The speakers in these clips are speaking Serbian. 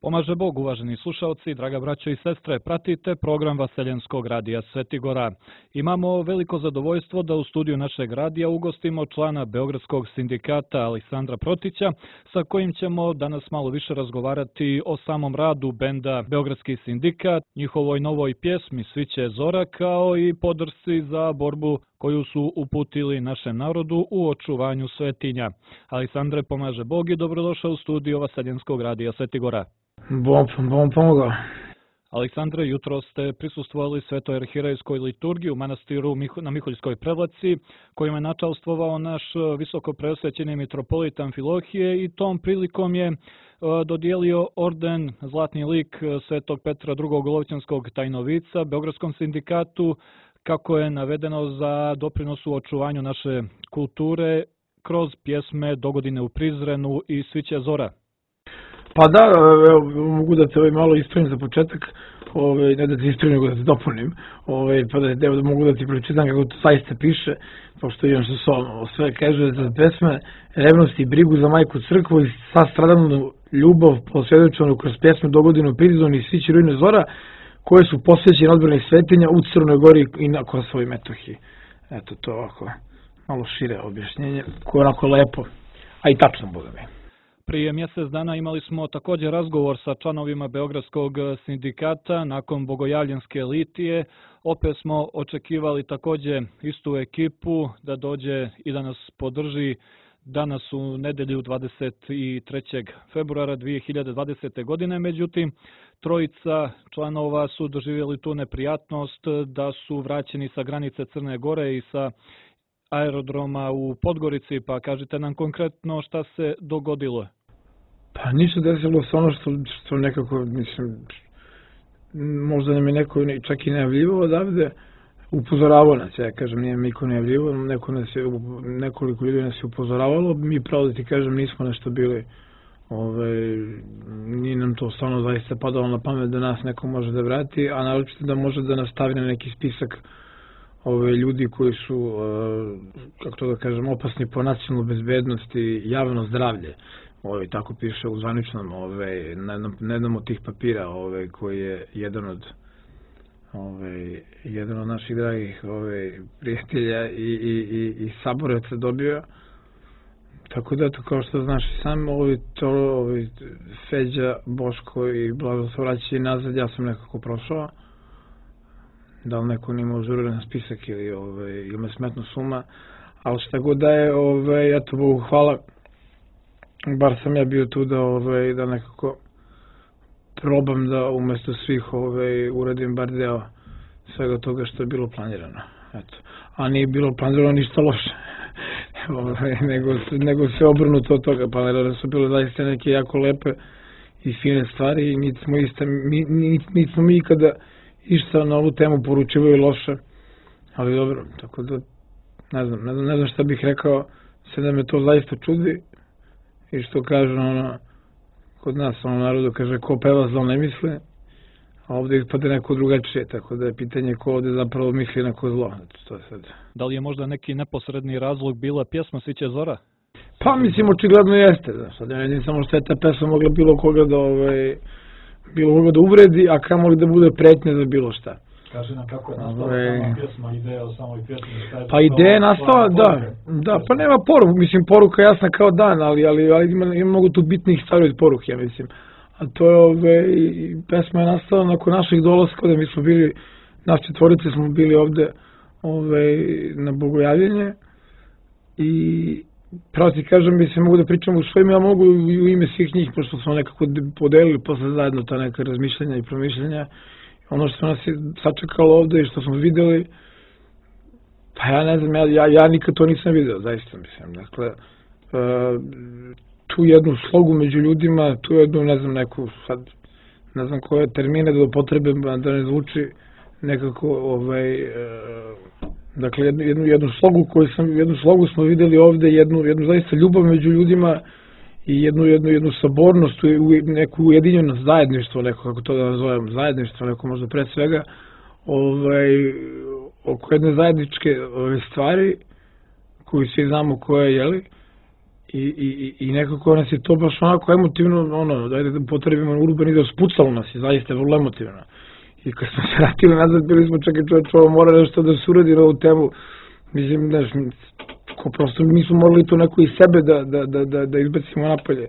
Pomaže Bog, uvaženi slušalci, draga braćo i sestre, pratite program Vaseljenskog radija Sveti Gora. Imamo veliko zadovoljstvo da u studiju našeg radija ugostimo člana Beogradskog sindikata Aleksandra Protića, sa kojim ćemo danas malo više razgovarati o samom radu benda Beogradski sindikat, njihovoj novoj pjesmi Sviće zora, kao i podršci za borbu koju su uputili našem narodu u očuvanju svetinja. Aleksandre, pomaže Bog i dobrodošao u studiju Vaseljenskog radija Sveti Gora. Bom pomogao. Aleksandre, jutro ste prisustvovali Svetoj arhirejskoj liturgiji u manastiru na Miholjskoj Prevlaci, kojima je načalstvovao naš visoko preosvećeni mitropolit Amfilohije i tom prilikom je dodijelio orden Zlatni lik Svetog Petra II. Lovćanskog tajnovica Beogradskom sindikatu, kako je navedeno za doprinos u očuvanju naše kulture kroz pjesme Dogodine u Prizrenu i Sviće zora. Pa da, mogu da te malo ispravim za početak, ne da te ispravim, nego da te dopunim, pa da mogu da ti pročitam kako to zaista piše, pošto imam što solno. Sve kaže za pesme, revnost i brigu za majku crkvu i sastradanu ljubav posvjedočenu kroz pjesme Dogodine u Prizrenu i Sviće rujne zora, koje su posvećene odbrani svetinja u Crnoj Gori i na Kosovo i Metohiji. Eto, to ovako malo šire objašnjenje, koje je onako lepo, a i tačno, boga mi. Prije mjesec dana imali smo također razgovor sa članovima Beogradskog sindikata nakon bogojavljanske litije. Opet smo očekivali također istu ekipu da dođe i da nas podrži danas u nedelju 23. februara 2020. godine. Međutim, trojica članova su doživjeli tu neprijatnost da su vraćeni sa granice Crne Gore i sa aerodroma u Podgorici, pa kažite nam konkretno šta se dogodilo. Pa ništa, desilo se ono što nekako, mislim, možda nam je neko čak i najavljivao odavde, upozoravao nas, ja kažem, nije mi niko najavljivao, nekoliko ljudi nas je upozoravalo, mi pravo da ti kažem nismo nešto bili, nije nam to stvarno zaista padalo na pamet da nas neko može da vrati, a naročito da može da nas stavi na neki spisak ljudi koji su, kako to da kažem, opasni po nacionalnu bezbednost i javno zdravlje. Tako piše u zvaničnom, na jednom od tih papira, koji je jedan od naših dragih prijatelja i saboraca dobio. Tako da, kao što znaš i sam, Feđa, Boško i Blažo se vraćaju nazad, ja sam nekako prošao. Da li neko nima užurio na spisak ili me smetno suma, ali šta god da je, eto, Bogu hvala, bar sam ja bio tu da nekako probam da umjesto svih uradim bar deo svega toga što je bilo planirano. Eto. A nije bilo planirano ništa loše, nego sve obrnuto od toga. Planirane su bile zaista neke jako lepe i fine stvari i niti smo mi ikada išta na ovu temu poručivaju loše, ali dobro, tako da ne znam šta bih rekao, sve da me to zaista čudi i što kaže kod nas narodu kaže ko peva zlo ne misle, a ovdje ispade neko drugačije, tako da je pitanje ko ovdje zapravo misli na ko zlo. To je sad. Da li je možda neki neposredni razlog bila pjesma Sviće zora? Pa mislim očigledno jeste, sad ne vidim samo što je ta pesma mogla bilo koga da uvredi, a kamoli da bude pretnja za bilo šta. Kaže nam kako je nastala sama pjesma, ideja o samoj pjesmi. Pa ideja je nastala, da, pa nema poruku, mislim poruka jasna kao dan, ali ima mnogo tu bitnih stvari od poruke, ja mislim. A to je, pesma je nastala nakon naših dolaska, da mi smo bili, nas četvorice smo bili ovde na bogojavljenje i pravo ti kažem, mislim, mogu da pričam u svojim, ja mogu i u ime svih njih, pošto smo nekako podelili posle zajedno ta neka razmišljanja i promišljanja. Ono što nas je sačekalo ovde i što smo videli, pa ja ne znam, ja nikad to nisam video, zaista mislim. Dakle, tu jednu slogu među ljudima, tu jednu, ne znam, neku, sad, ne znam koje termine da upotrebim, da ne zvuči nekako, dakle, jednu slogu smo videli ovde, jednu zaista ljubav među ljudima i jednu sabornost, neku ujedinjenost, zajedništvo, neko, kako to da nazovem, zajedništvo, neko možda pre svega, oko jedne zajedničke stvari, koju svi znamo koje je, jeli, i nekako nas je to baš onako emotivno, dajde da potrebimo urbani da spucalo nas je, zaista vrlo emotivno. I kad smo se vratili nazad, bili smo čekaj čovječ, ovo mora nešto da se uradi na ovu temu. Mislim, znaš, prosto mi smo morali to neko iz sebe da izbacimo napolje.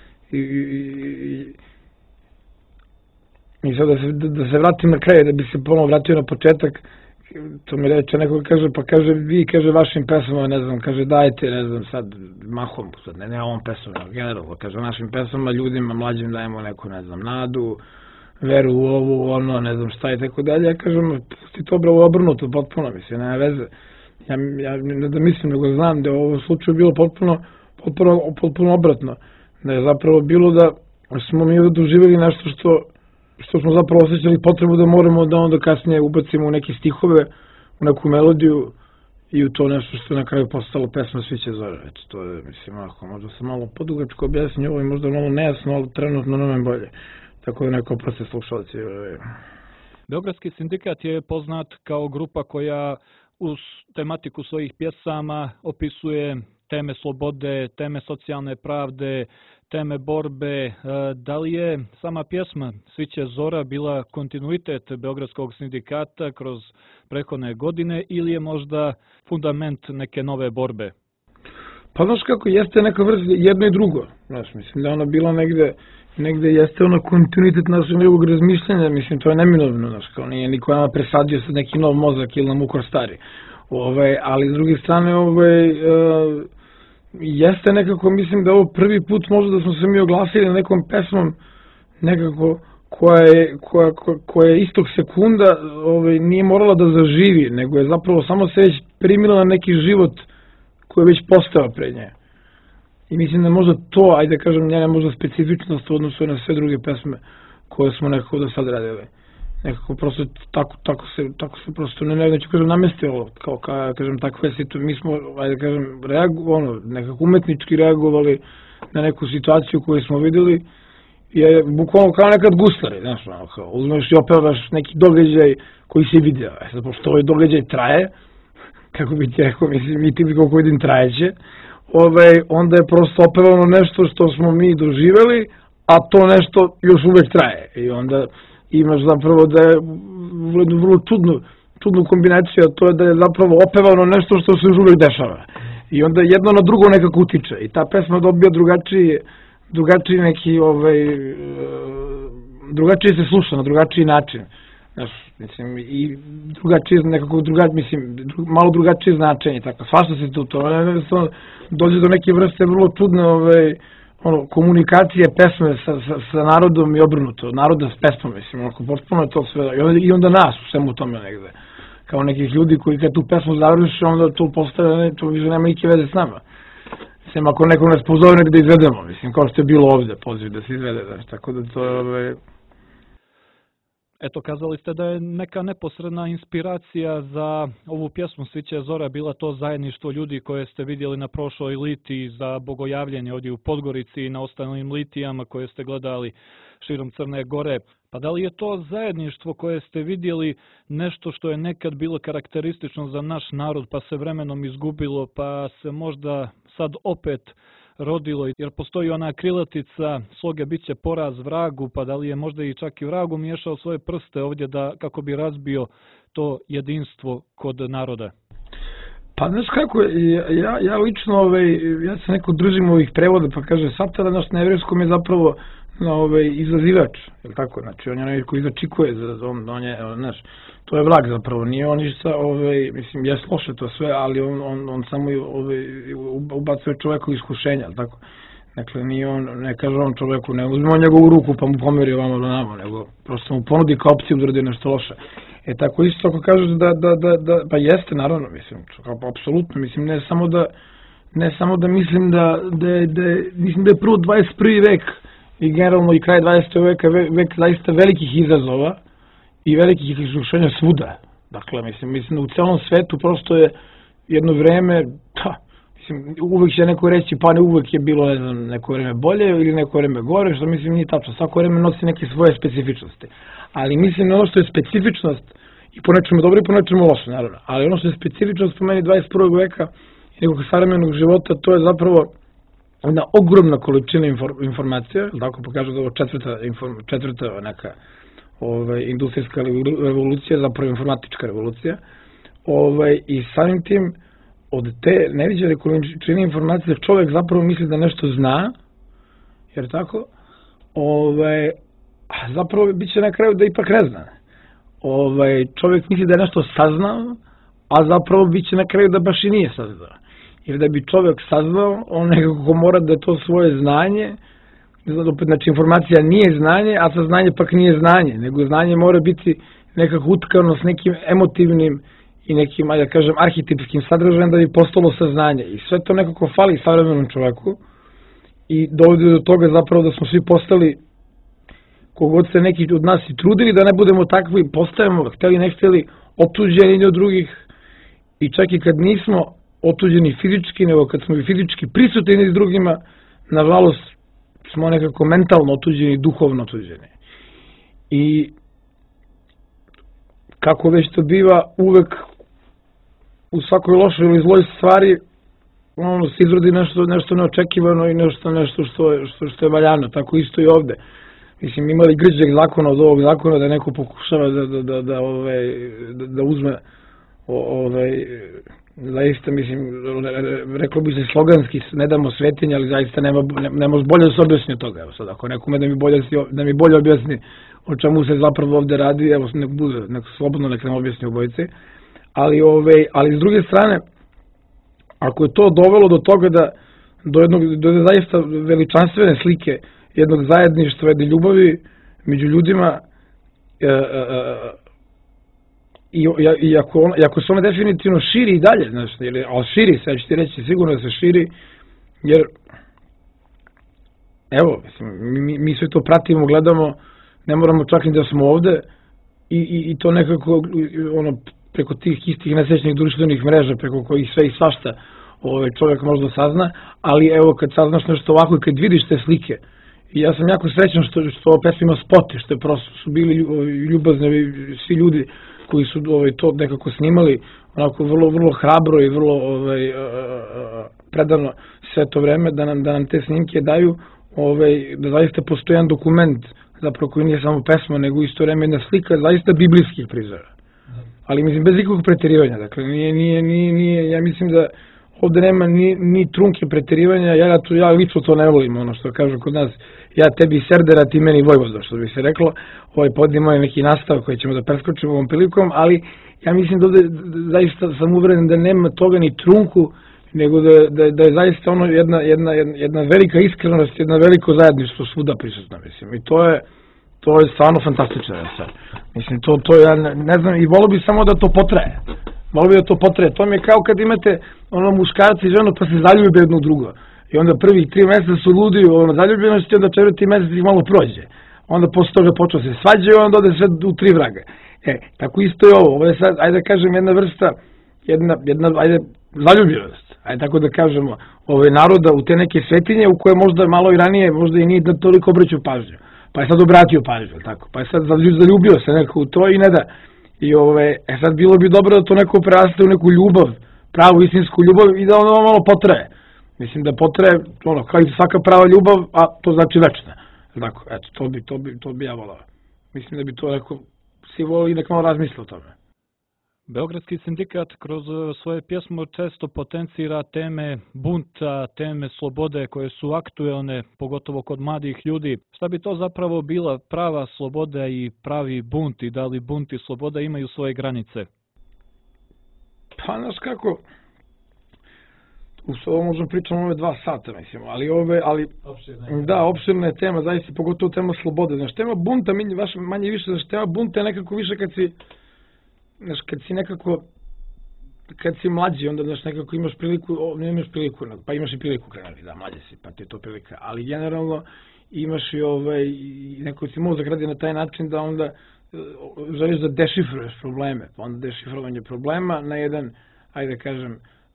I sad da se vratim na kraj, da bi se ponovno vratio na početak, to mi reče, neko kaže, pa kaže, vi, kaže, vašim pesmama, ne znam, kaže, dajte, ne znam, sad, mahom, sad, ne ovom pesmama, generalno, kaže, našim pesmama, ljudima, mlađim dajemo neku, ne znam, nadu, veru u ovu, ono, ne znam šta i tako dalje, ja kažem, pusti to bravo obrnuto, potpuno, mislim, nema veze. Ja ne da mislim, nego znam da je u ovom slučaju bilo potpuno obratno, da je zapravo bilo da smo mi doživjeli nešto što smo zapravo osjećali potrebu da moramo da onda kasnije ubacimo u neke stihove, u neku melodiju i u to nešto što je na kraju postalo pesma Sviće zore. Eto, to je, mislim, možda sam malo podugačko objasnio ovo i možda malo nejasno, ali trenutno nam bolje. Tako da neko proste slušalci. Beogradski sindikat je poznat kao grupa koja uz tematiku svojih pjesama opisuje teme slobode, teme socijalne pravde, teme borbe. Da li je sama pjesma Sviće zora bila kontinuitet Beogradskog sindikata kroz prethodne godine ili je možda fundament neke nove borbe? Pa znaš kako, jeste neka vrsta jedno i drugo. Znaš, mislim da ona bila negde jeste ono kontinuitet našeg nekog razmišljanja, mislim, to je neminovno, znaš, kao nije niko nama presadio sad neki nov mozak ili nam ukor stari. Ali s druge strane, jeste nekako, mislim da ovo prvi put možda da smo se mi oglasili na nekom pesmom nekako koja je istog sekunda nije morala da zaživi, nego je zapravo samo se već primila na neki život koji je već postao pred nje. I mislim da možda to, ajde kažem, njena možda specifičnost u odnosu na sve druge pesme koje smo nekako do sad radili. Nekako prosto tako se prosto neću kažem namestilo, kao kažem takve situacije, mi smo, ajde kažem, nekako umetnički reagovali na neku situaciju koju smo videli, je bukvalno kao nekad guslari, znaš, kao uzmeš i opevaš neki događaj koji si vidio, sad pošto ovaj događaj traje, kako bi ti rekao, mislim, i ti koliko vidim trajeće, onda je prosto opevano nešto što smo mi doživeli, a to nešto još uvek traje. I onda imaš zapravo da je vrlo čudnu kombinaciju, a to je da je zapravo opevano nešto što se još uvek dešava. I onda jedno na drugo nekako utiče. I ta pesma dobija drugačiji neki, drugačije se sluša na drugačiji način. Znaš, mislim, i malo drugačije značenje, tako, svašta se tu, to dođe do neke vrste vrlo čudne komunikacije pesme sa narodom i obrnuto, naroda s pesmom, mislim, potpuno je to sve, i onda nas u svemu tome negde, kao nekih ljudi koji kad tu pesmu završi, onda to postane, to više nema nike veze s nama. Mislim, ako neko nas pozove negde izvedemo, mislim, kao što je bilo ovde, poziv da se izvede, znaš, tako da to je, Eto, kazali ste da je neka neposredna inspiracija za ovu pjesmu Sviće zora bila to zajedništvo ljudi koje ste vidjeli na prošloj litiji za bogojavljenje ovdje u Podgorici i na ostalim litijama koje ste gledali širom Crne Gore. Pa da li je to zajedništvo koje ste vidjeli nešto što je nekad bilo karakteristično za naš narod pa se vremenom izgubilo pa se možda sad opet rodilo, jer postoji ona krilatica sloge bit će poraz vragu, pa da li je možda i čak i vragu miješao svoje prste ovdje da kako bi razbio to jedinstvo kod naroda? Pa znaš kako, ja lično, ja se neko držim ovih prevoda, pa kaže satana naš na evrijskom je zapravo izazivač, je li tako, znači on je onaj koji začikuje, on je, znaš, to je vrag zapravo, nije on ništa, mislim, je loše to sve, ali on samo ubacuje čoveku iskušenja, je li tako? Dakle, nije on, ne kaže on čoveku, ne uzme on njegovu ruku pa mu pomeri ovamo do namo, nego prosto mu ponudi kao opciju da uradi nešto loše. Tako isto ako kažeš pa jeste, naravno, mislim, apsolutno, mislim, ne samo da mislim mislim da je prvo 21. vek i generalno i kraj 20. veka vek zaista velikih izazova i velikih iskušenja svuda. Dakle, mislim da u celom svetu prosto je jedno vreme, uvek će neko reći, pa ne uvek je bilo, ne znam, neko vreme bolje ili neko vreme gore, što mislim nije tačno. Svako vreme nosi neke svoje specifičnosti. Ali mislim da ono što je specifičnost, i po nečemu dobro i po nečemu loše, naravno, ali ono što je specifičnost po meni 21. veka i nekog savremenog života, to je zapravo jedna ogromna količina informacija, tako pokažu da je ovo četvrta neka industrijska revolucija, zapravo informatička revolucija, i samim tim od te neviđene količine informacije čovjek zapravo misli da nešto zna, jer tako, a zapravo bit će na kraju da ipak ne zna. Čovjek misli da je nešto saznao, a zapravo bit će na kraju da baš i nije saznao. Jer da bi čovjek saznao, on nekako mora da to svoje znanje, znači informacija nije znanje, a saznanje pak nije znanje, nego znanje mora biti nekako utkano s nekim emotivnim i nekim, da kažem, arhetipskim sadržajem da bi postalo saznanje. I sve to nekako fali savremenom čovjeku i dovodi do toga zapravo da smo svi postali, kogod se neki od nas i trudili da ne budemo takvi, postajemo, hteli ne hteli, otuđeni od drugih i čak i kad nismo otuđeni fizički, nego kad smo i fizički prisutni s drugima, nažalost smo nekako mentalno otuđeni, duhovno otuđeni. I kako već to biva, uvek u svakoj lošoj ili zloj stvari se izrodi nešto neočekivano i nešto što je valjano. Tako isto i ovde. Mislim, imali grđeg zakona od ovog zakona da neko pokušava da uzme zaista, mislim, reklo bi se sloganski, ne damo svetinje, ali zaista ne može bolje da se objasni od toga. Evo sad, ako nekome da mi bolje objasni o čemu se zapravo ovde radi, evo, nek slobodno nek nam objasni obojice. Ali s druge strane, ako je to dovelo do toga do zaista veličanstvene slike jednog zajedništva, jedne ljubavi među ljudima, i ako se ona definitivno širi i dalje, znači, ali širi se, ja ću ti reći sigurno da se širi, jer evo, mi sve to pratimo, gledamo, ne moramo čak ni da smo ovde i to nekako preko tih istih nesrećnih društvenih mreža, preko kojih sve i svašta čovjek možda sazna, ali evo kad saznaš nešto ovako i kad vidiš te slike, i ja sam jako srećan što ova pesma ima spote, što je prosto su bili ljubazni svi ljudi koji su to nekako snimali onako vrlo hrabro i vrlo predano sve to vreme da nam te snimke daju, da zaista postoji jedan dokument zapravo koji nije samo pesma nego isto vreme jedna slika zaista biblijskih prizora. Ali mislim bez ikakvog preterivanja, dakle nije, ja mislim da ovde nema ni trunke preterivanja, ja lično to ne volim, ono što kažu kod nas, ja tebi Serdar, a ti meni Vojvoda, što bi se reklo, podnimo je neki nastav koji ćemo da preskočimo ovom prilikom, ali ja mislim da ovde zaista sam uveren da nema toga ni trunku, nego da je zaista ono jedna velika iskrenost, jedna veliko zajedništvo svuda prisutno, mislim, i to je stvarno fantastično. Mislim, to ja ne znam, i volio bi samo da to potraje. To mi je kao kad imate muškarci i ženu pa se zaljube jedno u drugo. I onda prvih 3 meseca su ludi u zaljubljenosti, onda 4. mesec ih malo prođe. Onda posle toga počeo se svađaju, onda ode sve u 3 vraga. Tako isto je ovo. Ovo je sad, ajde da kažem, jedna vrsta, ajde, zaljubljenost. Ajde tako da kažemo, naroda u te neke svetinje u koje možda malo i ranije, možda i nije da toliko obraćao pažnju. Pa je sad obratio pažnju, tako. Pa je sad zaljubio se neko u to i ne da. I sad bilo bi dobro da to neko preraste u neku ljubav, pravu istinsku ljubav i da ono malo potraje. Mislim da potraje, kao i svaka prava ljubav, a to znači večna. Tako, eto, to bi ja volao. Mislim da bi to neko si volao i nek malo razmisli o tome. Beogradski sindikat kroz svoje pjesme često potencira teme bunta, teme slobode koje su aktuelne, pogotovo kod mladih ljudi. Šta bi to zapravo bila prava sloboda i pravi bunt i da li bunt i sloboda imaju svoje granice? Pa, znaš kako, ovo možemo pričati ove 2 sata, mislim, da, opširna je tema, zaista pogotovo tema slobode. Znaš, tema bunta, manje više, znaš, tema bunta je nekako više kad si mlađi, onda znaš, nekako imaš priliku, pa imaš i priliku krenuti, da, mlađi si, pa ti je to prilika, ali generalno imaš i neko si mozak radi na taj način da onda želiš da dešifruješ probleme, pa onda dešifrovanje problema na jedan, ajde kažem,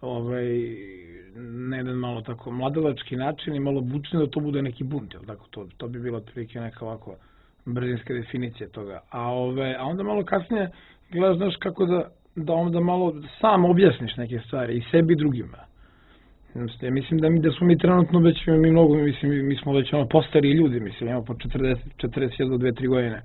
na jedan malo tako mladalački način i malo bučni da to bude neki bunt, jel tako, to bi bila otprilike neka ovako brzinska definicija toga, a onda malo kasnije gledaš, znaš, kako da onda malo sam objasniš neke stvari i sebi i drugima. Ja mislim da smo mi trenutno već, mi smo već postari ljudi, mislim, imamo po 40 do 2-3 godine.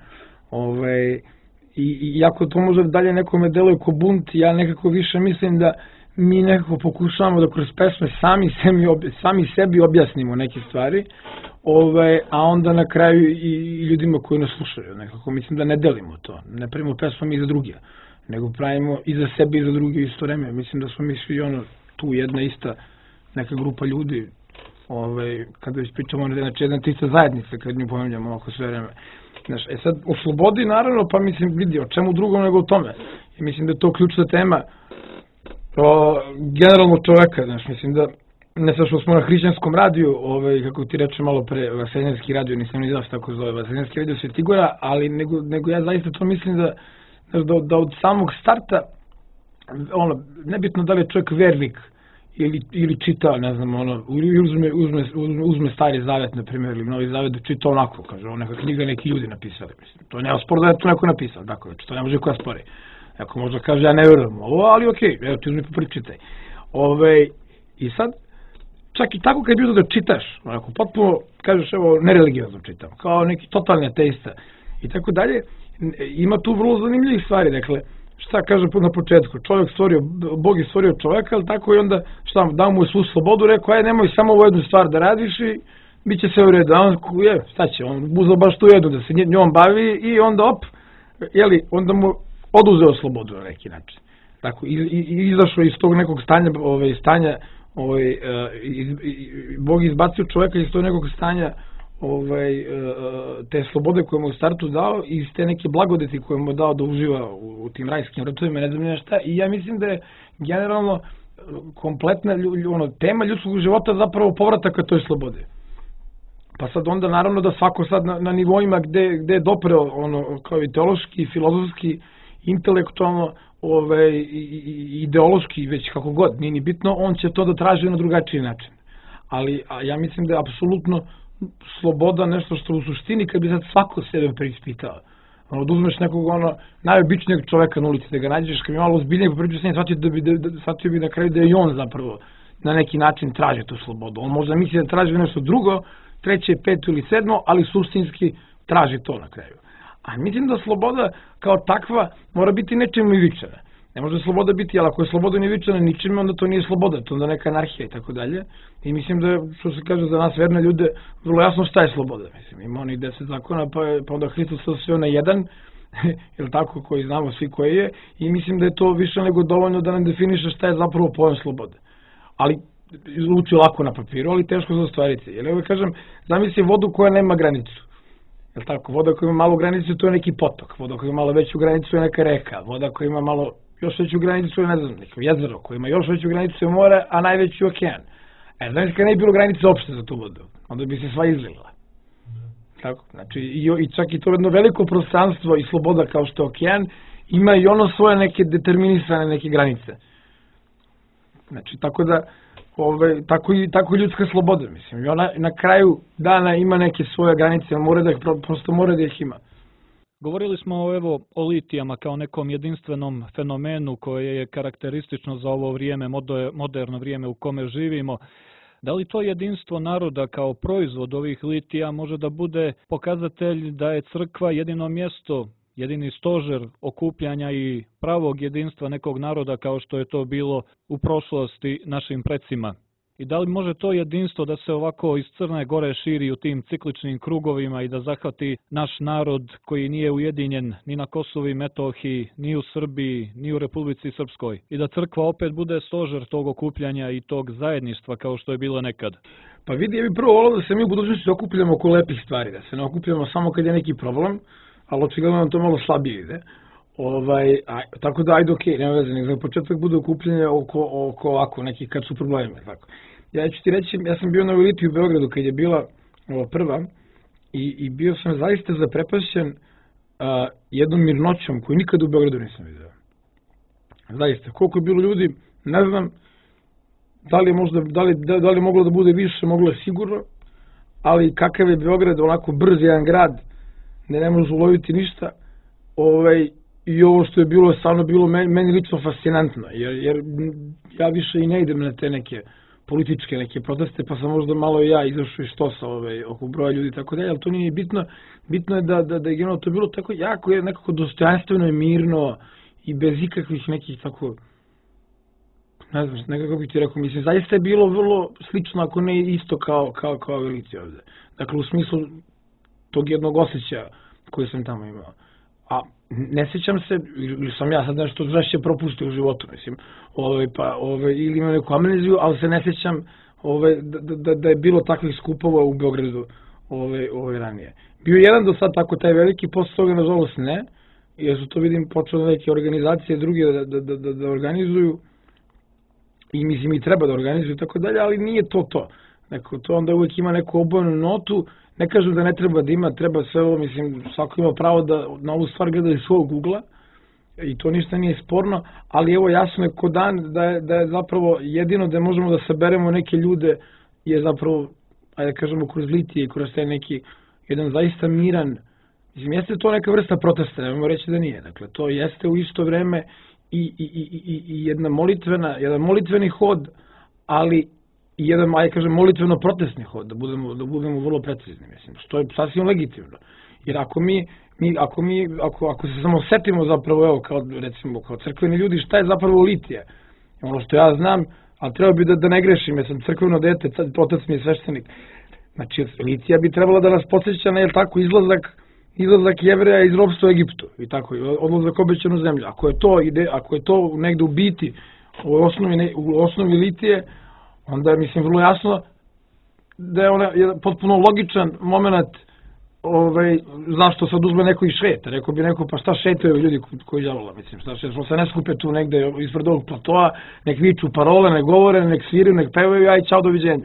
I iako to možda dalje nekome deluje ko bunt, ja nekako više mislim da mi nekako pokušavamo da kroz pesme sami sebi objasnimo neke stvari, a onda na kraju i ljudima koji nas slušaju. Nekako mislim da ne delimo to, ne pravimo pesmama i za druge, nego pravimo i za sebe i za druge isto vreme. Mislim da smo mi svi tu jedna ista neka grupa ljudi, kada već pričamo, znači jedna ista zajednica, kad nju pomenjamo oko sve vreme. Sad, o slobodi, naravno, pa mislim, vidi, o čemu drugom nego o tome. I mislim da je to ključna tema generalno čoveka, mislim da, ne sad što smo na hrišćanskom radiju, kako ti reče malo pre, vaseljanski radio, nisam ni znao što tako zove, vaseljanski radio Svetigora, ali nego ja zaista to mislim da od samog starta, nebitno da li je čovjek vernik, ili čita, ne znam, uzme Stari Zavet, na primjer, ili Novi Zavet, da čita onako, kaže, neka knjiga neki ljudi napisali, mislim, to nema spor da je to neko napisao, tako, znači, to ne može koja spori. Ako možda kaže, ja ne verujem ovo, ali okej, evo ti uzmi popričitaj. I sad, čak i tako kad je bilo da čitaš, onako, potpuno, kažeš, evo, nereligiozno čitam, kao neki totalni ateista, i tako dalje, ima tu vrlo zanimljivih stvari, dakle, šta kaže na početku, Bog je stvorio čoveka, ali tako i onda, šta, dao mu je svu slobodu, rekao, nemoj samo ovu jednu stvar da radiš i bit će sve u redu, a on, šta će, on uzeo baš tu jednu da se njom bavi i onda onda mu oduzeo slobodu na neki način. Tako, i izašao iz tog nekog stanja, Bog izbacio čoveka iz tog nekog stanja te slobode koje mu u startu dao i iz te neke blagodeti koje mu dao da uživa u tim rajskim vrtovima, ne znam nešto, i ja mislim da je generalno kompletna tema ljudskog života zapravo povratak ka toj slobodi. Pa sad onda naravno da svako sad na nivoima gde je dopreo kao i teološki, filozofski, intelektualno, ideološki, već kako god, nije ni bitno, on će to da traži na drugačiji način. Ali ja mislim da je apsolutno sloboda nešto što u suštini, kad bi sad svako sebe preispitao, da uzmeš nekog najobičnijeg čoveka na ulici, da ga nađeš, kad bi malo ozbiljnije popričao s njim, shvatio bi na kraju da je i on zapravo na neki način traži tu slobodu. On možda misli da traži nešto drugo, treće, peto ili sedmo, ali suštinski traži to na kraju. A mislim da sloboda kao takva mora biti nečemu ivičana. Ne može sloboda biti, ali ako je sloboda ivičana ničime, onda to nije sloboda, to onda neka anarhija i tako dalje. I mislim da, što se kaže za nas verne ljude, vrlo jasno šta je sloboda. Mislim, ima onih 10 zakona, pa onda Hristos to sve na jedan, ili tako, koji znamo svi koji je, i mislim da je to više nego dovoljno da nam definiše šta je zapravo pojam slobode. Ali zvuči lako na papiru, ali teško za ostvariti. Jer evo kažem, zamisli vodu koja nema granicu. Jel tako, voda koja ima malu granicu, to je neki potok. Voda koja ima malo veću granicu je neka reka. Voda koja ima malo još veću granicu je, ne znam, neko jezero koje ima još veću granicu je more, a najveći je okean. Znači, kad ne bi bilo granice opšte za tu vodu, onda bi se sva izlila. Tako, znači, i čak i to jedno veliko prostranstvo i sloboda kao što je okean, ima i ono svoje neke determinisane neke granice. Znači, tako da, tako i ljudska sloboda, mislim. I ona na kraju dana ima neke svoje granice, prosto mora da ih ima. Govorili smo o litijama kao nekom jedinstvenom fenomenu koje je karakteristično za ovo vrijeme, moderno vrijeme u kome živimo. Da li to jedinstvo naroda kao proizvod ovih litija može da bude pokazatelj da je crkva jedino mjesto, jedini stožer okupljanja i pravog jedinstva nekog naroda kao što je to bilo u prošlosti našim precima? I da li može to jedinstvo da se ovako iz Crne Gore širi u tim cikličnim krugovima i da zahvati naš narod koji nije ujedinjen ni na Kosovu i Metohiji, ni u Srbiji, ni u Republici Srpskoj? I da crkva opet bude stožer tog okupljanja i tog zajedništva kao što je bilo nekad? Pa vidi, ja bih prvo volio da se mi u budućnosti okupljamo oko lepih stvari, da se ne okupljamo samo kad je neki problem, ali očigledno nam to malo slabije ide. Tako da, ajde, okej, nema veze, nek za početak bude okupljanje oko ovako nekih kad su problemi. Tako. Ja ću ti reći, ja sam bio na Eliti u Beogradu kad je bila prva i bio sam zaista zaprepašćen jednom mirnoćom koju nikad u Beogradu nisam vidio. Zaista, koliko je bilo ljudi, ne znam, da li moglo da bude više, moglo je sigurno, ali kakav je Beograd, onako brz jedan grad, ne može uloviti ništa, i ovo što je bilo, stvarno bilo meni lično fascinantno, jer ja više i ne idem na te neke političke neke proteste, pa sam možda malo i ja izašao iz štosa oko broja ljudi i tako dalje, ali to nije bitno. Bitno je da je generalno to bilo tako jako nekako dostojanstveno i mirno i bez ikakvih nekih tako, ne znam, nekako bih ti rekao, mislim, zaista je bilo vrlo slično, ako ne isto kao Velici ovde. Dakle, u smislu tog jednog osjećaja koji sam tamo imao. A ne sjećam se, ili sam ja sad nešto žešće propustio u životu, mislim, ili imam neku amneziju, ali se ne sjećam da je bilo takvih skupova u Beogradu ranije. Bio je jedan do sad tako taj veliki, posle toga nažalost ne, jer su to vidim počele neke organizacije druge da organizuju, i mislim i treba da organizuju tako dalje, ali nije to. To onda uvijek ima neku obojenu notu, ne kažem da ne treba da ima, treba sve ovo, mislim, svako ima pravo da na ovu stvar gleda iz svog ugla, i to ništa nije sporno, ali evo jasno je ko dan da je zapravo jedino da možemo da saberemo neke ljude je zapravo, ajde da kažemo, kroz litije i kroz taj neki jedan zaista miran, mislim, jeste to neka vrsta protesta, nemojmo reći da nije, dakle, to jeste u isto vreme i jedan molitveni hod, ali i jedan, ajde kažem, molitveno-protestni hod, da budemo vrlo precizni, mislim, što je sasvim legitimno. Jer ako se samo setimo zapravo, evo, recimo, kao crkveni ljudi, šta je zapravo litija? Ono što ja znam, ali treba bi da ne grešim, jer sam crkveno dete, otac mi je sveštenik. Znači, litija bi trebala da nas podsjeća na, jel tako, izlazak Jevreja iz ropstva u Egiptu, i tako, odlazak obećanu zemlju. Ako je to negde u biti, u osnovi litije, onda je, mislim, vrlo jasno da je ona potpuno logičan moment zašto sad uzme neko i šeta. Rekao bi neko, pa šta šetaju ljudi koji đavola, mislim, šta šetaju, se ne skupe tu negde ispred ovog platoa, nek viču parole, nek govore, nek sviraju, nek pevaju, aj, čao, doviđenja.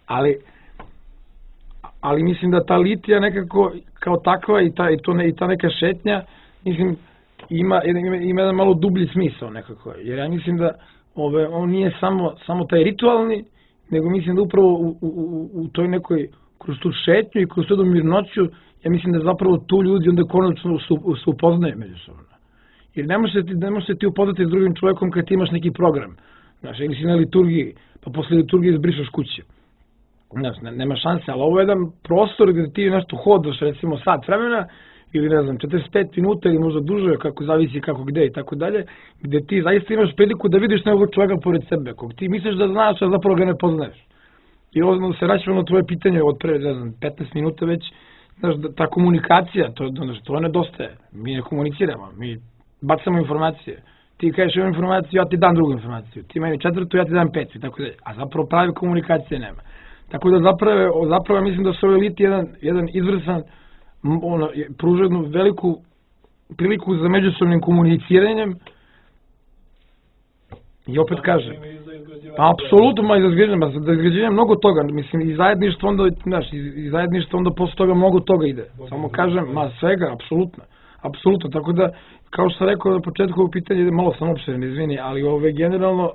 Ali mislim da ta litija nekako kao takva i ta neka šetnja, mislim, ima jedan malo dublji smisao nekako, jer ja mislim da on nije samo taj ritualni, nego mislim da upravo u toj nekoj, kroz tu šetnju i kroz tu mirnoću, ja mislim da zapravo tu ljudi onda konačno se upoznaje međusobno. Jer ne možeš ti upoznati s drugim čovjekom kad ti imaš neki program, znaš, ili si na liturgiji, pa posle liturgije izbrišaš kuće. Nema šanse, ali ovo je jedan prostor gde ti nešto hodaš, recimo sat vremena, ili ne znam, 45 minuta ili možda duže, kako zavisi kako gde i tako dalje, gde ti zaista imaš priliku da vidiš nekog čovjeka pored sebe, kog ti misliš da znaš, a zapravo ga ne poznaješ. I ovo se vraćamo na tvoje pitanje od pre, ne znam, 15 minuta već, znaš, ta komunikacija, to nedostaje. Mi ne komuniciramo, mi bacamo informacije. Ti kažeš jednu informaciju, ja ti dam drugu informaciju. Ti meni četvrtu, ja ti dam petu i tako dalje. A zapravo pravi komunikacije nema. Tako da zapravo mislim da su ove eliti jedan izvrsan, pruža jednu veliku priliku za međusobnim komuniciranjem i opet kažem, apsolutno i za izgrađivanje mnogo toga, mislim i zajedništvo onda posle toga mnogo toga ide, samo kažem, svega, apsolutno, tako da, kao što sam rekao na početku ovog pitanja, malo sam opširen, izvini, ali generalno,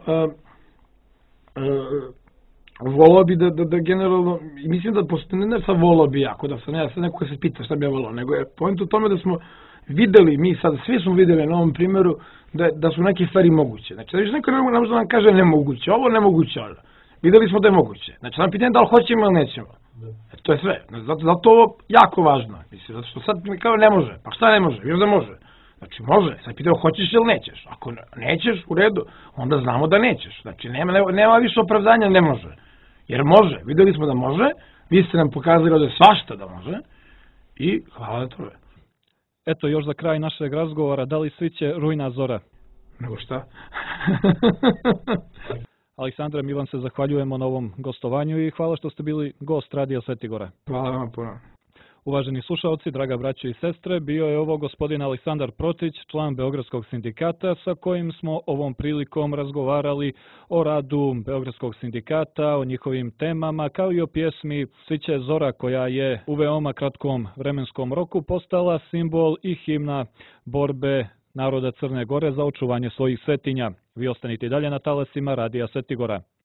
volao bi da generalno, mislim da ne sad volao bi jako, da sam ja sad neko se pita šta bi ja volao, nego je point u tome da smo videli, mi sad, svi smo videli na ovom primjeru da su neke stvari moguće. Znači, da više neko ne može da nam kaže nemoguće, ovo nemoguće, ovo. Videli smo da je moguće. Znači, nam pitanje da li hoćemo ili nećemo. To je sve. Zato ovo jako važno. Mislim, zato što sad mi kao ne može. Pa šta ne može? Viš da može. Znači, može. Sad pitao hoćeš ili nećeš. Ako nećeš, u redu, onda znamo da nećeš. Znači, nema više opravdanja, ne može. Jer može. Videli smo da može. Vi ste nam pokazali ovdje svašta da može. I hvala na tome. Eto, još za kraj našeg razgovora, da li sviće Rujna zora? Nego šta? Aleksandre, mi vam se zahvaljujemo na ovom gostovanju i hvala što ste bili gost Radija Sveti Gora. Hvala vam puno. Uvaženi slušaoci, draga braćo i sestre, bio je ovo gospodin Aleksandar Protić, član Beogradskog sindikata, sa kojim smo ovom prilikom razgovarali o radu Beogradskog sindikata, o njihovim temama, kao i o pjesmi Sviće zora, koja je u veoma kratkom vremenskom roku postala simbol i himna borbe naroda Crne Gore za očuvanje svojih svetinja. Vi ostanite i dalje na talasima Radija Sveti Gora.